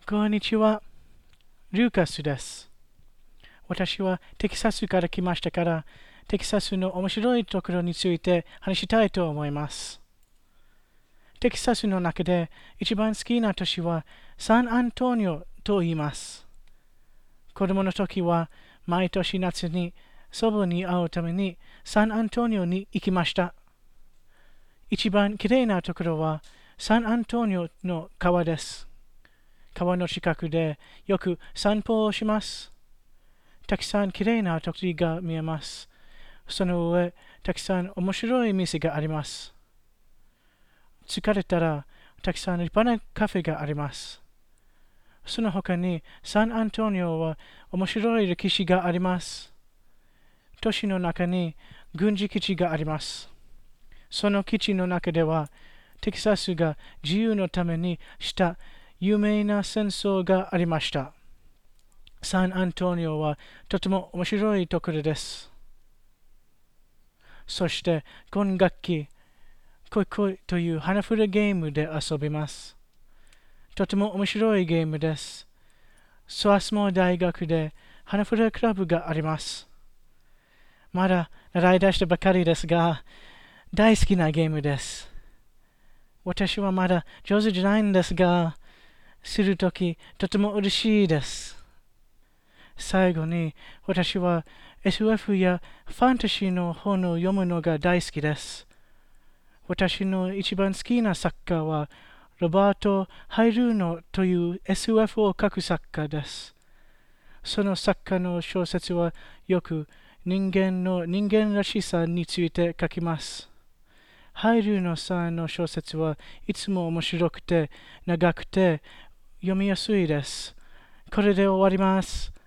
こんにちは、ルーカスです。私はテキサスから来ましたから、テキサスの面白いところについて話したいと思います。テキサスの中で一番好きな都市はサンアントニオと言います。子供の時は毎年夏に祖母に会うためにサンアントニオに行きました。一番きれいなところはサンアントニオの川です。川の近くでよく散歩をします。たくさんきれいな鳥が見えます。その上、たくさん面白い店があります。疲れたら、たくさん立派なカフェがあります。その他に、サンアントニオは面白い歴史があります。都市の中に軍事基地があります。その基地の中では、テキサスが自由のためにした有名な戦争がありました。サンアントニオはとても面白いところです。そして今学期、コイコイという花札ゲームで遊びます。とても面白いゲームです。ソアスモ大学で花札クラブがあります。まだ習い出したばかりですが、大好きなゲームです。私はまだ上手じゃないんですが、するときとても嬉しいです。最後に私は SF やファンタジーの本を読むのが大好きです。私の一番好きな作家はロバート・ハイルーノという SF を書く作家です。その作家の小説はよく人間らしさについて書きます。ハイルーノさんの小説はいつも面白くて長くて読みやすいです。これで終わります。